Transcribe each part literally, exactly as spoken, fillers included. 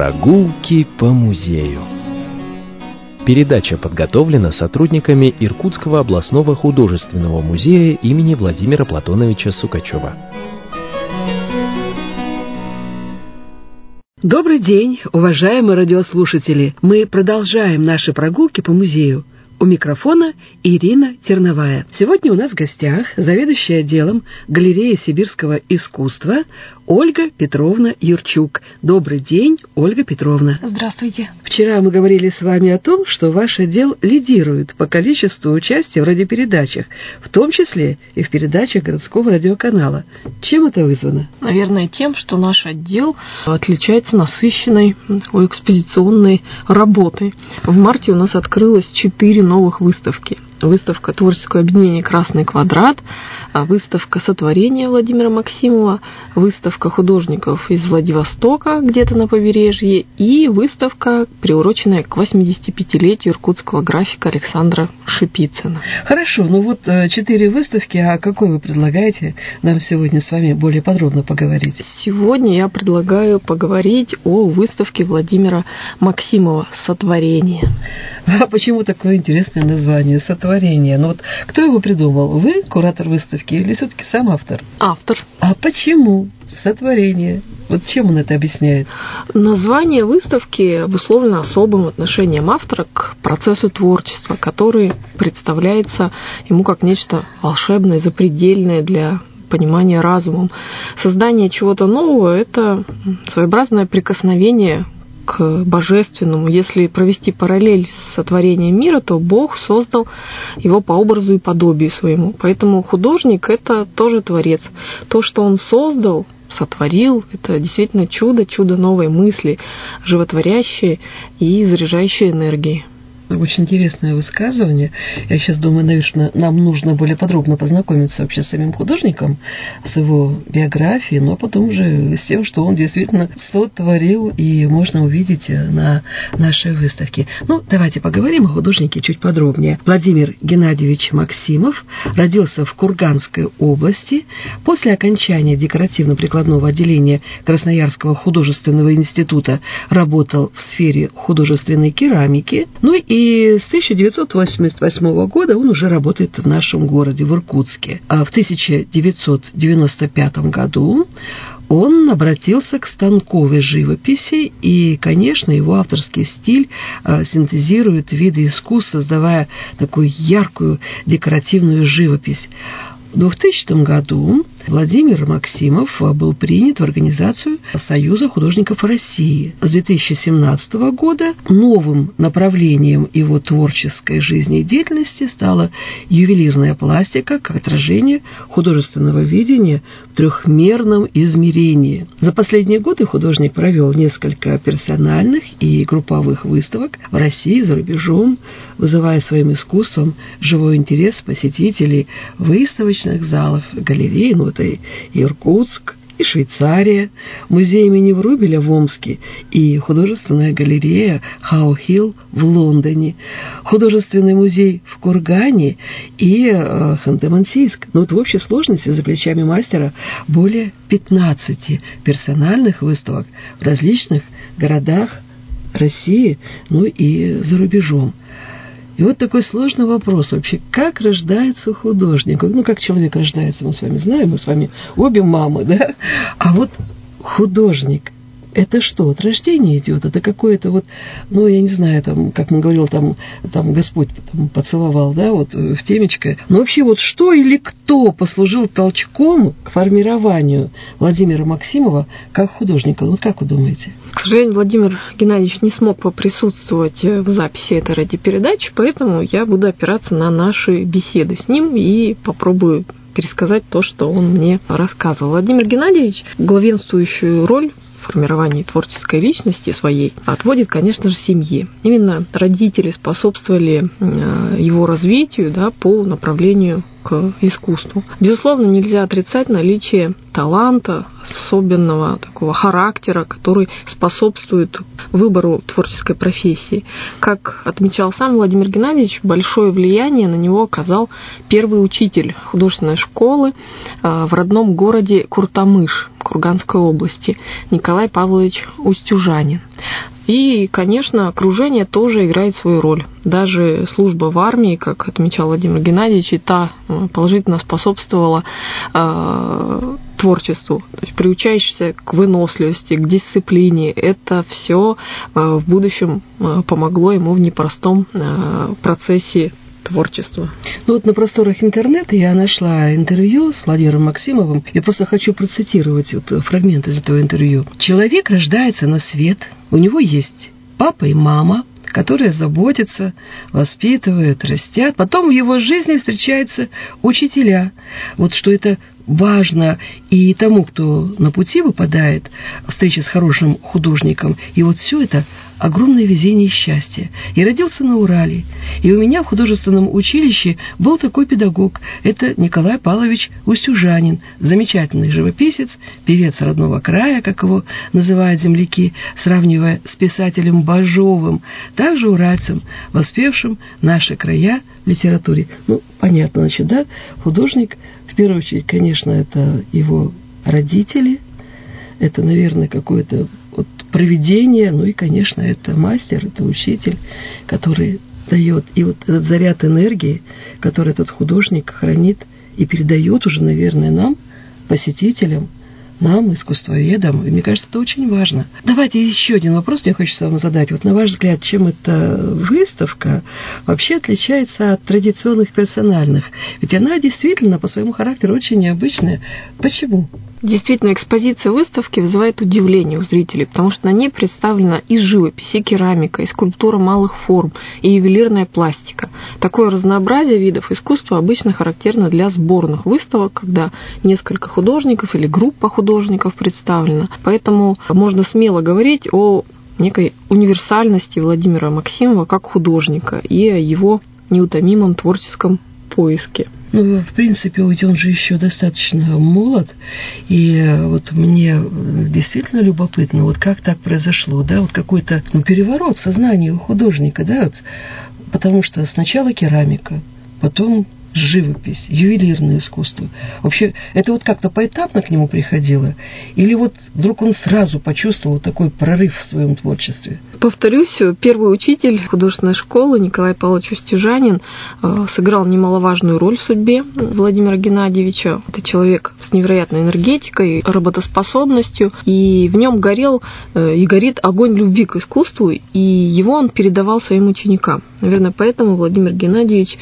Прогулки по музею. Передача подготовлена сотрудниками Иркутского областного художественного музея имени Владимира Платоновича Сукачева. Добрый день, уважаемые радиослушатели! Мы продолжаем наши прогулки по музею. У микрофона Ирина Терновая. Сегодня у нас в гостях заведующая отделом галереи сибирского искусства Ольга Петровна Юрчук. Добрый день, Ольга Петровна. Здравствуйте. Вчера мы говорили с вами о том, что ваш отдел лидирует по количеству участия в радиопередачах, в том числе и в передачах городского радиоканала. Чем это вызвано? Наверное, тем, что наш отдел отличается насыщенной такой экспозиционной работой. В марте у нас открылось четыре новых выставки. Выставка творческого объединения «Красный квадрат», выставка сотворения Владимира Максимова, выставка художников из Владивостока, где-то на побережье, и выставка, приуроченная к восьмидесятипятилетию иркутского графика Александра Шипицына. Хорошо, ну вот четыре выставки, а какой вы предлагаете нам сегодня с вами более подробно поговорить? Сегодня я предлагаю поговорить о выставке Владимира Максимова «Сотворение». А почему такое интересное название «Сотворение»? Ну вот кто его придумал? Вы, куратор выставки, или все-таки сам автор? Автор. А почему «Сотворение»? Вот чем он это объясняет? Название выставки обусловлено особым отношением автора к процессу творчества, который представляется ему как нечто волшебное, запредельное для понимания разумом. Создание чего-то нового – это своеобразное прикосновение к божественному. Если провести параллель с сотворением мира, то Бог создал его по образу и подобию своему. Поэтому художник – это тоже творец. То, что он создал, сотворил, это действительно чудо, чудо новой мысли, животворящее и заряжающее энергией. Очень интересное высказывание. Я сейчас думаю, наверное, нам нужно более подробно познакомиться вообще с самим художником, с его биографией, но потом уже с тем, что он действительно сотворил, и можно увидеть на нашей выставке. Ну, давайте поговорим о художнике чуть подробнее. Владимир Геннадьевич Максимов родился в Курганской области. После окончания декоративно-прикладного отделения Красноярского художественного института работал в сфере художественной керамики. Ну и И с тысяча девятьсот восемьдесят восьмого года он уже работает в нашем городе, в Иркутске. А в тысяча девятьсот девяносто пятом году он обратился к станковой живописи, и, конечно, его авторский стиль синтезирует виды искусств, создавая такую яркую декоративную живопись. В двухтысячном году Владимир Максимов был принят в организацию Союза художников России. С две тысячи семнадцатого года новым направлением его творческой жизни и деятельности стала ювелирная пластика как отражение художественного видения в трехмерном измерении. За последние годы художник провел несколько персональных и групповых выставок в России и за рубежом, вызывая своим искусством живой интерес посетителей выставочных залов, галерей, ну это и Иркутск, и Швейцария, музей имени Врубеля в Омске и художественная галерея Хау-Хилл в Лондоне, художественный музей в Кургане и э, Ханты-Мансийск. Но вот в общей сложности за плечами мастера более пятнадцати персональных выставок в различных городах России, ну и за рубежом. И вот такой сложный вопрос вообще, как рождается художник? Ну, как человек рождается, мы с вами знаем, мы с вами обе мамы, да? А вот художник, это что, от рождения идет? Это какое-то вот, ну, я не знаю, там, как он говорил, там, там Господь там, поцеловал, да, вот в темечко. Но вообще вот что или кто послужил толчком к формированию Владимира Максимова как художника? Вот как вы думаете? К сожалению, Владимир Геннадьевич не смог поприсутствовать в записи этой радиопередачи, поэтому я буду опираться на наши беседы с ним и попробую пересказать то, что он мне рассказывал. Владимир Геннадьевич главенствующую роль в формировании творческой личности своей отводит, конечно же, семье. Именно родители способствовали его развитию, да, по направлению к искусству. Безусловно, нельзя отрицать наличие таланта, особенного такого характера, который способствует выбору творческой профессии. Как отмечал сам Владимир Геннадьевич, большое влияние на него оказал первый учитель художественной школы в родном городе Куртамыш Курганской области Николай Павлович Устюжанин. И, конечно, окружение тоже играет свою роль. Даже служба в армии, как отмечал Владимир Геннадьевич, и та положительно способствовала э, творчеству. То есть приучаешься к выносливости, к дисциплине. Это все э, в будущем э, помогло ему в непростом э, процессе творчества. Ну вот на просторах интернета я нашла интервью с Владимиром Максимовым. Я просто хочу процитировать вот фрагмент из этого интервью. «Человек рождается на свет, у него есть папа и мама, которые заботятся, воспитывают, растят. Потом в его жизни встречаются учителя. Вот что это важно и тому, кто на пути выпадает, встреча с хорошим художником. И вот все это огромное везение и счастье. Я родился на Урале, и у меня в художественном училище был такой педагог. Это Николай Павлович Устюжанин, замечательный живописец, певец родного края, как его называют земляки, сравнивая с писателем Бажовым, также уральцем, воспевшим наши края в литературе». Ну, понятно, значит, да, художник, в первую очередь, конечно, это его родители, это, наверное, какое-то вот провидение, ну и, конечно, это мастер, это учитель, который дает, и вот этот заряд энергии, который этот художник хранит и передает уже, наверное, нам, посетителям, нам, искусствоведам, и мне кажется, это очень важно. Давайте еще один вопрос мне хочется вам задать. Вот на ваш взгляд, чем эта выставка вообще отличается от традиционных персональных? Ведь она действительно по своему характеру очень необычная. Почему? Действительно, экспозиция выставки вызывает удивление у зрителей, потому что на ней представлена и живопись, и керамика, и скульптура малых форм, и ювелирная пластика. Такое разнообразие видов искусства обычно характерно для сборных выставок, когда несколько художников или группа художников представлена. Поэтому можно смело говорить о некой универсальности Владимира Максимова как художника и о его неутомимом творческом поиске. Ну, в принципе, ведь он же еще достаточно молод, и вот мне действительно любопытно, вот как так произошло, да, вот какой-то ну, переворот в сознании у художника, да, вот, потому что сначала керамика, потом живопись, ювелирное искусство. Вообще, это вот как-то поэтапно к нему приходило? Или вот вдруг он сразу почувствовал такой прорыв в своем творчестве? Повторюсь, первый учитель художественной школы Николай Павлович Устюжанин сыграл немаловажную роль в судьбе Владимира Геннадьевича. Это человек с невероятной энергетикой, работоспособностью, и в нем горел и горит огонь любви к искусству, и его он передавал своим ученикам. Наверное, поэтому Владимир Геннадьевич,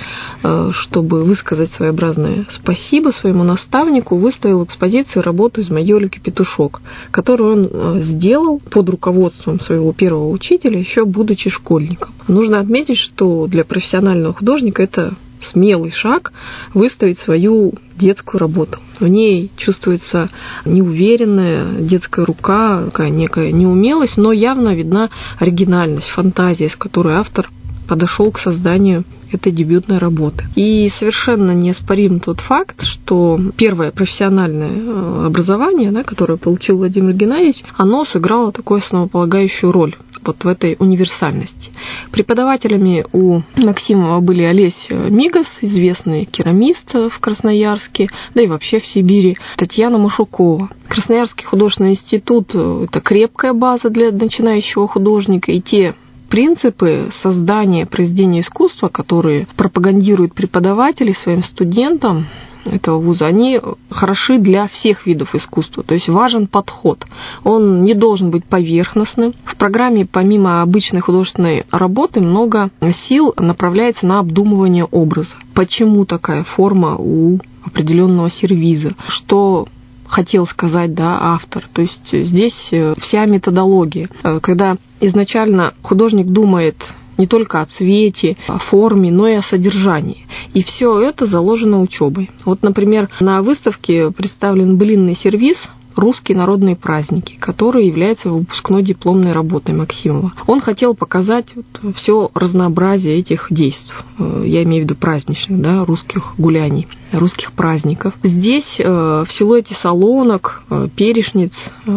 чтобы высказать своеобразное спасибо своему наставнику, выставил в экспозиции работу Измаиловки «Петушок», которую он сделал под руководством своего первого учителя, еще будучи школьником. Нужно отметить, что для профессионального художника это смелый шаг выставить свою детскую работу. В ней чувствуется неуверенная детская рука, такая некая неумелость, но явно видна оригинальность, фантазия, с которой автор подошел к созданию этой дебютной работы. И совершенно неоспорим тот факт, что первое профессиональное образование, да, которое получил Владимир Геннадьевич, оно сыграло такую основополагающую роль вот в этой универсальности. Преподавателями у Максимова были Олесь Мигас, известный керамист в Красноярске, да и вообще в Сибири, Татьяна Машукова. Красноярский художественный институт – это крепкая база для начинающего художника, и те принципы создания произведения искусства, которые пропагандируют преподаватели своим студентам этого вуза, они хороши для всех видов искусства. То есть важен подход. Он не должен быть поверхностным. В программе помимо обычной художественной работы много сил направляется на обдумывание образа. Почему такая форма у определенного сервиза? Что хотел сказать, да, автор. То есть здесь вся методология. Когда изначально художник думает не только о цвете, о форме, но и о содержании. И все это заложено учебой. Вот, например, на выставке представлен блинный сервиз «Русские народные праздники», который является выпускной дипломной работой Максимова. Он хотел показать вот все разнообразие этих действий, я имею в виду праздничных, да, русских гуляний, русских праздников. Здесь в силуэте солонок, перечниц,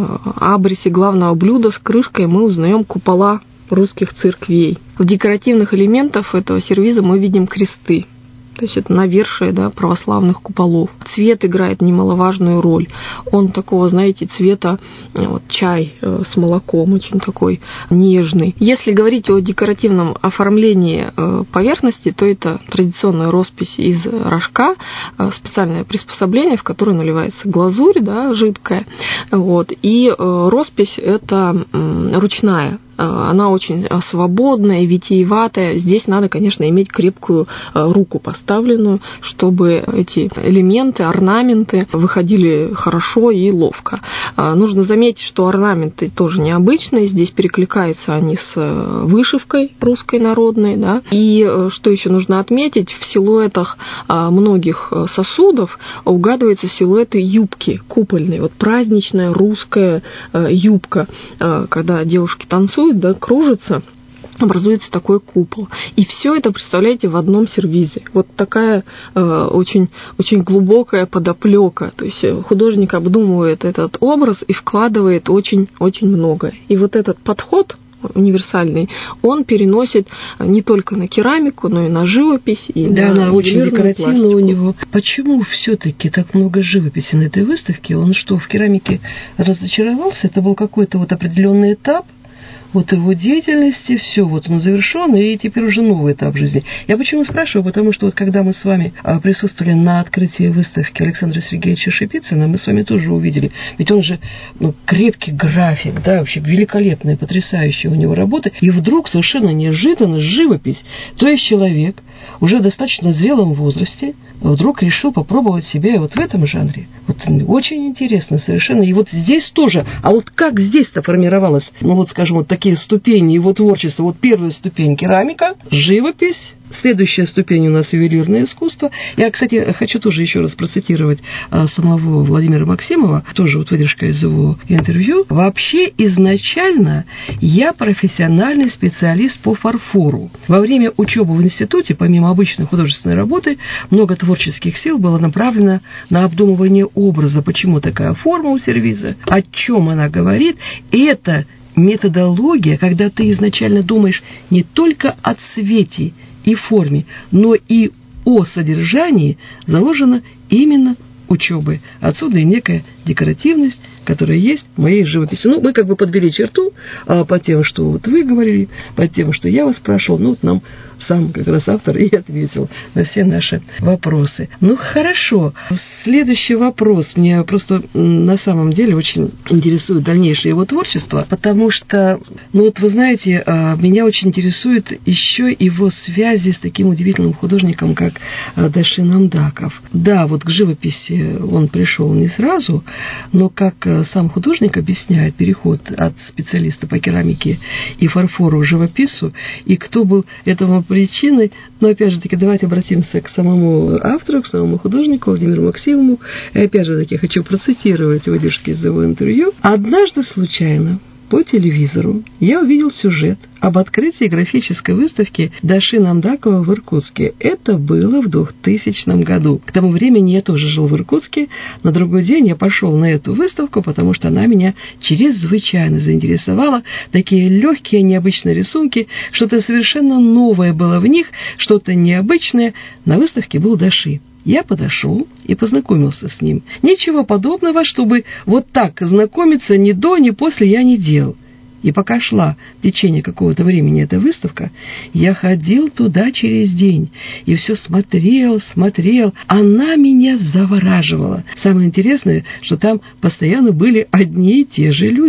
абрисе главного блюда с крышкой мы узнаем купола русских церквей. В декоративных элементах этого сервиза мы видим кресты. То есть это навершие, да, православных куполов. Цвет играет немаловажную роль. Он такого, знаете, цвета, вот, чай с молоком, очень такой нежный. Если говорить о декоративном оформлении поверхности, то это традиционная роспись из рожка, специальное приспособление, в которое наливается глазурь, да, жидкая. Вот. И роспись это ручная. Она очень свободная, витиеватая. Здесь надо, конечно, иметь крепкую руку поставленную, чтобы эти элементы, орнаменты выходили хорошо и ловко. Нужно заметить, что орнаменты тоже необычные. Здесь перекликаются они с вышивкой русской народной. Да? И что еще нужно отметить, в силуэтах многих сосудов угадываются силуэты юбки купольной. Вот праздничная русская юбка, когда девушки танцуют, да, кружится, образуется такой купол. И все это, представляете, в одном сервизе. Вот такая э, очень, очень глубокая подоплека. То есть художник обдумывает этот образ и вкладывает очень-очень многое. И вот этот подход универсальный, он переносит не только на керамику, но и на живопись. И да, на она очень декоративна пластику. У него. Почему все-таки так много живописи на этой выставке? Он что, в керамике разочаровался? Это был какой-то вот определенный этап вот его деятельности, все, вот он завершен, и теперь уже новый этап жизни. Я почему спрашиваю? Потому что вот когда мы с вами присутствовали на открытии выставки Александра Сергеевича Шипицына, мы с вами тоже увидели, ведь он же, ну, крепкий график, да, вообще великолепная, потрясающая у него работа, и вдруг совершенно неожиданно живопись, то есть человек уже в достаточно зрелом возрасте вдруг решил попробовать себя вот в этом жанре. Вот очень интересно совершенно. И вот здесь тоже, а вот как здесь-то формировалось, ну вот, скажем, вот такие ступени его творчества. Вот первая ступень — керамика, живопись. Следующая ступень у нас ювелирное искусство. Я, кстати, хочу тоже еще раз процитировать а, самого Владимира Максимова, тоже вот выдержка из его интервью. Вообще, изначально я профессиональный специалист по фарфору. Во время учебы в институте, помимо обычной художественной работы, много творческих сил было направлено на обдумывание образа, почему такая форма у сервиза, о чем она говорит. И это методология, когда ты изначально думаешь не только о цвете и форме, но и о содержании, заложена именно учебой. Отсюда и некая декоративность, которая есть в моей живописи. Ну, мы как бы подвели черту а, по тем, что вот вы говорили, по тем, что я вас спрашивал. Ну, вот нам сам как раз автор и ответил на все наши вопросы. Ну, хорошо. Следующий вопрос. Мне просто на самом деле очень интересует дальнейшее его творчество, потому что, ну вот вы знаете, меня очень интересует еще его связи с таким удивительным художником, как Дашин Амдаков. Да, вот к живописи он пришел не сразу, но как сам художник объясняет переход от специалиста по керамике и фарфору к живопису, и кто был этому причиной, но опять же таки давайте обратимся к самому автору, к самому художнику Владимиру Максимову, и опять же таки хочу процитировать выдержки из его интервью. «Однажды случайно по телевизору я увидел сюжет об открытии графической выставки Дашина Амдакова в Иркутске. Это было в двухтысячном году. К тому времени я тоже жил в Иркутске. На другой день я пошел на эту выставку, потому что она меня чрезвычайно заинтересовала. Такие легкие, необычные рисунки, что-то совершенно новое было в них, что-то необычное. На выставке был Даши. Я подошел и познакомился с ним. Ничего подобного, чтобы вот так знакомиться ни до, ни после я не делал. И пока шла в течение какого-то времени эта выставка, я ходил туда через день и все смотрел, смотрел. Она меня завораживала. Самое интересное, что там постоянно были одни и те же люди.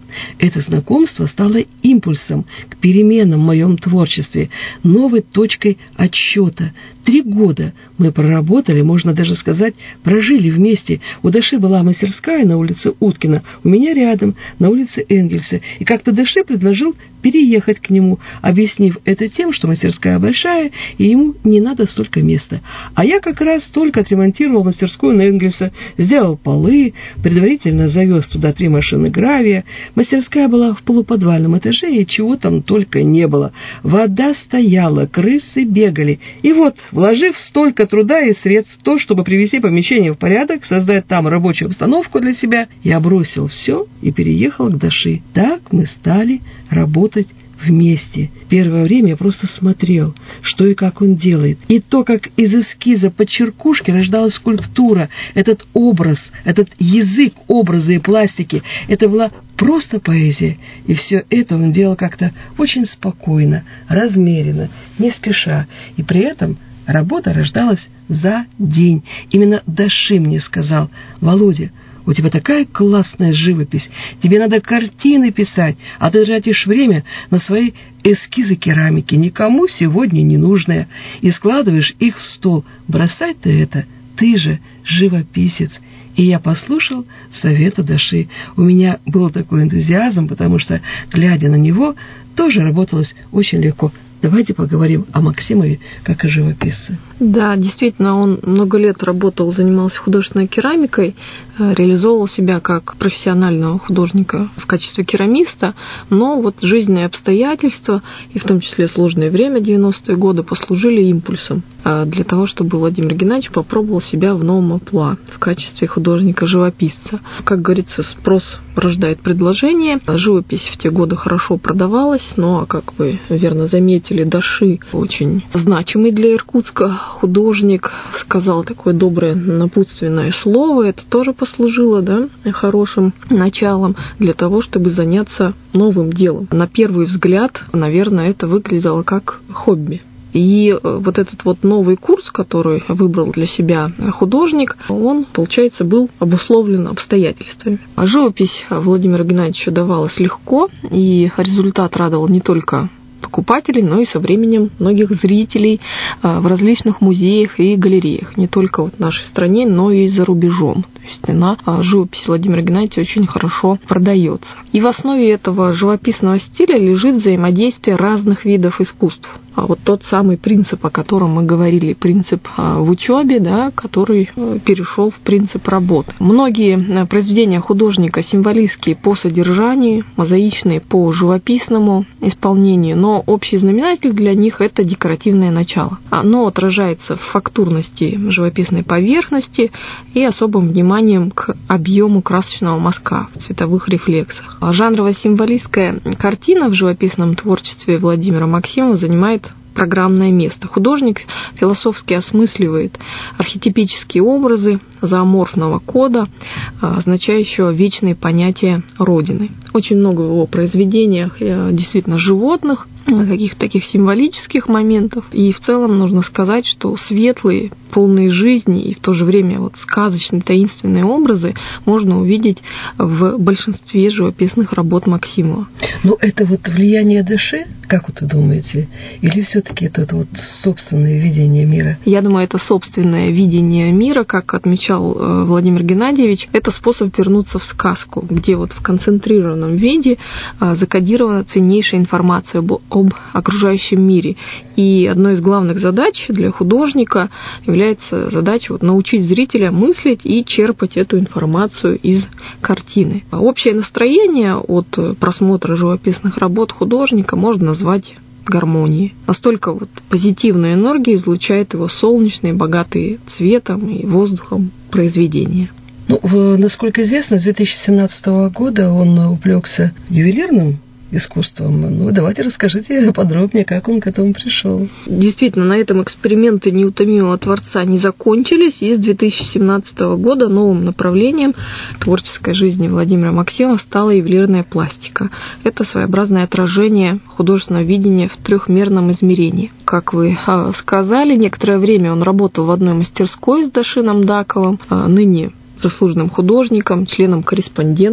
Это знакомство стало импульсом к переменам в моем творчестве, новой точкой отсчета. Три года мы проработали, можно даже сказать, прожили вместе. У Даши была мастерская на улице Уткина, у меня рядом, на улице Энгельса. И как-то Даши предложил переехать к нему, объяснив это тем, что мастерская большая, и ему не надо столько места. А я как раз только отремонтировал мастерскую на Энгельса, сделал полы, предварительно завез туда три машины гравия. Мастерская была в полуподвальном этаже, и чего там только не было. Вода стояла, крысы бегали. И вот, вложив столько труда и средств в то, чтобы привести помещение в порядок, создать там рабочую обстановку для себя, я бросил все и переехал к Даши. Так мы стали работать вместе. Первое время я просто смотрел, что и как он делает. И то, как из эскиза под черкушки рождалась скульптура, этот образ, этот язык образа и пластики, это была просто поэзия. И все это он делал как-то очень спокойно, размеренно, не спеша. И при этом работа рождалась за день. Именно Даши мне сказал: «Володя, у тебя такая классная живопись, тебе надо картины писать, а ты тратишь время на свои эскизы керамики, никому сегодня не нужные, и складываешь их в стол. Бросай ты это, ты же живописец». И я послушал совета Даши. У меня был такой энтузиазм, потому что, глядя на него, тоже работалось очень легко. Давайте поговорим о Максимове как о живописце. Да, действительно, он много лет работал, занимался художественной керамикой, реализовывал себя как профессионального художника в качестве керамиста, но вот жизненные обстоятельства, и в том числе сложное время, девяностые годы, послужили импульсом для того, чтобы Владимир Геннадьевич попробовал себя в новом амплуа в качестве художника-живописца. Как говорится, спрос рождает предложение. Живопись в те годы хорошо продавалась, но, как вы верно заметили, Даши, очень значимый для Иркутска художник, сказал такое доброе напутственное слово. Это тоже послужило, да, хорошим началом для того, чтобы заняться новым делом. На первый взгляд, наверное, это выглядело как хобби. И вот этот вот новый курс, который выбрал для себя художник, он, получается, был обусловлен обстоятельствами. А живопись Владимиру Геннадьевичу давалась легко, и результат радовал не только покупателей, но и со временем многих зрителей в различных музеях и галереях, не только в нашей стране, но и за рубежом. То есть она, живопись Владимира Геннадьевича, очень хорошо продается. И в основе этого живописного стиля лежит взаимодействие разных видов искусств. А вот тот самый принцип, о котором мы говорили, принцип в учебе, да, который перешел в принцип работы. Многие произведения художника символистские по содержанию, мозаичные по живописному исполнению, но общий знаменатель для них – это декоративное начало. Оно отражается в фактурности живописной поверхности и особым вниманием к объему красочного мазка в цветовых рефлексах. Жанрово-символистская картина в живописном творчестве Владимира Максимова занимает программное место. Художник философски осмысливает архетипические образы зооморфного кода, означающего вечные понятия Родины. Очень много в его произведениях действительно животных, каких-то таких символических моментов. И в целом нужно сказать, что светлые, полные жизни и в то же время вот сказочные, таинственные образы можно увидеть в большинстве живописных работ Максимова. Ну, это вот влияние Даши, как вот вы думаете? Или все-таки это вот собственное видение мира? Я думаю, это собственное видение мира, как отмечал Владимир Геннадьевич. Это способ вернуться в сказку, где вот в концентрированном виде закодирована ценнейшая информация об, об окружающем мире. И одной из главных задач для художника является задача вот научить зрителя мыслить и черпать эту информацию из картины. Общее настроение от просмотра живописных работ художника можно назвать гармонией. Настолько вот позитивную энергию излучает его солнечные, богатые цветом и воздухом произведения. Ну, в, насколько известно, с две тысячи семнадцатого года он увлекся ювелирным искусством. Ну, давайте расскажите подробнее, как он к этому пришел. Действительно, на этом эксперименты неутомимого творца не закончились, и с две тысячи семнадцатого года новым направлением творческой жизни Владимира Максимова стала ювелирная пластика. Это своеобразное отражение художественного видения в трехмерном измерении. Как вы сказали, некоторое время он работал в одной мастерской с Дашином Даковым, ныне заслуженным художником, членом-корреспондентом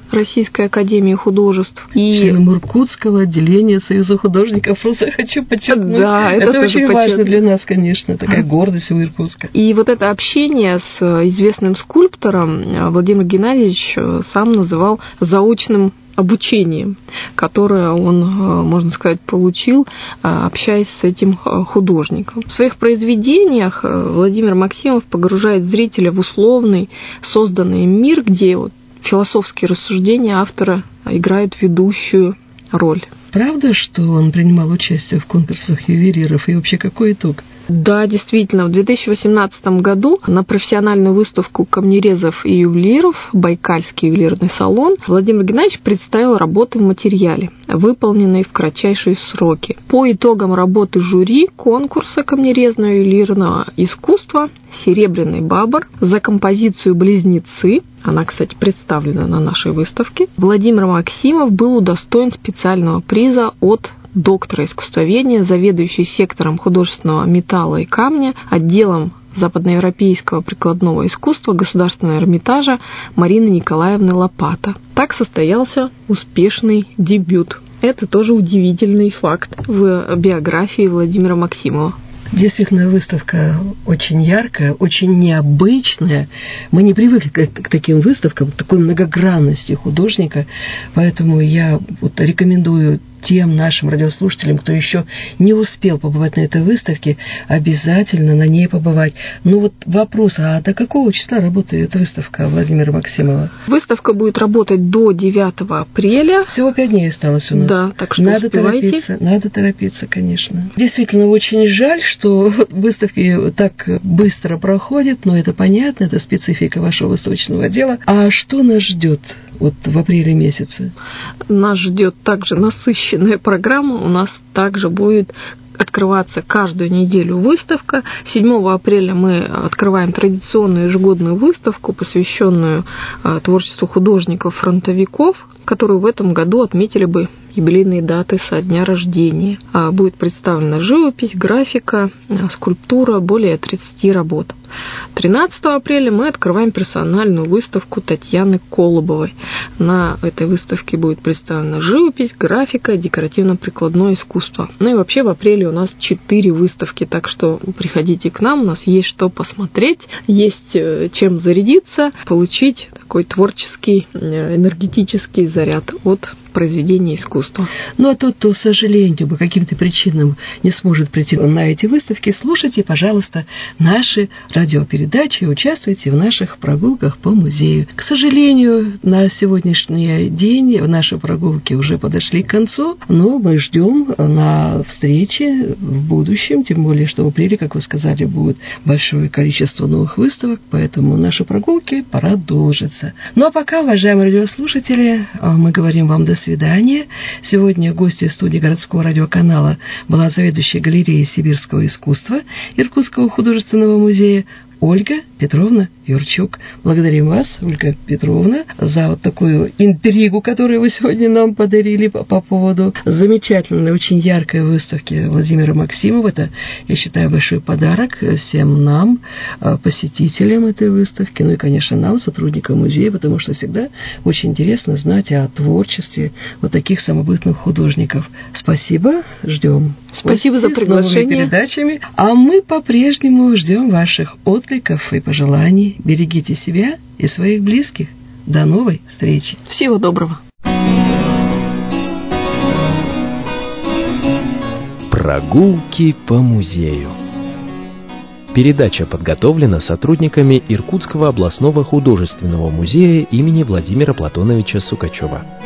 Российской академии художеств. И членом Иркутского отделения Союза художников. Просто хочу подчеркнуть. Да, это, это очень важно для нас, конечно. Такая гордость у Иркутска. И вот это общение с известным скульптором Владимир Геннадьевич сам называл заочным обучением, которое он, можно сказать, получил, общаясь с этим художником. В своих произведениях Владимир Максимов погружает зрителя в условный, созданный мир, где вот философские рассуждения автора играют ведущую роль. Правда, что он принимал участие в конкурсах ювелиров, и вообще какой итог? Да, действительно, в две тысячи восемнадцатом году на профессиональную выставку камнерезов и ювелиров «Байкальский ювелирный салон» Владимир Геннадьевич представил работы в материале, выполненные в кратчайшие сроки. По итогам работы жюри конкурса камнерезного ювелирного искусства «Серебряный бабр» за композицию «Близнецы», она, кстати, представлена на нашей выставке, Владимир Максимов был удостоен специального приза от доктора искусствоведения, заведующей сектором художественного металла и камня, отделом западноевропейского прикладного искусства Государственного Эрмитажа Марины Николаевны Лопата. Так состоялся успешный дебют. Это тоже удивительный факт в биографии Владимира Максимова. Действительно, выставка очень яркая, очень необычная. Мы не привыкли к, к таким выставкам, к такой многогранности художника, поэтому я вот рекомендую тем нашим радиослушателям, кто еще не успел побывать на этой выставке, обязательно на ней побывать. Ну вот вопрос, а до какого числа работает выставка Владимира Максимова? Выставка будет работать до девятого апреля. Всего пять дней осталось у нас. Да, так что надо успевайте. торопиться, надо торопиться, конечно. Действительно, очень жаль, что выставки так быстро проходят, но это понятно, это специфика вашего выставочного отдела. А что нас ждет вот в апреле месяце? Нас ждет также насыщенная программа. У нас также будет открываться каждую неделю выставка. седьмого апреля мы открываем традиционную ежегодную выставку, посвященную творчеству художников-фронтовиков, которую в этом году отметили бы юбилейные даты со дня рождения. Будет представлена живопись, графика, скульптура, более тридцати работ. тринадцатого апреля мы открываем персональную выставку Татьяны Колобовой. На этой выставке будет представлена живопись, графика, декоративно-прикладное искусство. Ну и вообще в апреле у нас четыре выставки, так что приходите к нам, у нас есть что посмотреть, есть чем зарядиться, получить такой творческий, энергетический заряд от произведения искусства. Ну, а тот, кто, к сожалению, по каким-то причинам не сможет прийти на эти выставки, слушайте, пожалуйста, наши радиопередачи и участвуйте в наших прогулках по музею. К сожалению, на сегодняшний день наши прогулки уже подошли к концу, но мы ждем на встречи в будущем, тем более, что в апреле, как вы сказали, будет большое количество новых выставок, поэтому наши прогулки продолжатся. Ну, а пока, уважаемые радиослушатели, мы говорим вам до свидания. свидания. Сегодня гостья студии городского радиоканала была заведующая галереей сибирского искусства Иркутского художественного музея Ольга Петровна Юрчук. Благодарим вас, Ольга Петровна, за вот такую интригу, которую вы сегодня нам подарили по, по поводу замечательной, очень яркой выставки Владимира Максимова. Это, я считаю, большой подарок всем нам, посетителям этой выставки, ну и, конечно, нам, сотрудникам музея, потому что всегда очень интересно знать о творчестве вот таких самобытных художников. Спасибо, ждем. Спасибо за приглашение. С новыми передачами. А мы по-прежнему ждем ваших откликов и пожеланий. Берегите себя и своих близких. До новой встречи. Всего доброго. Прогулки по музею. Передача подготовлена сотрудниками Иркутского областного художественного музея имени Владимира Платоновича Сукачева.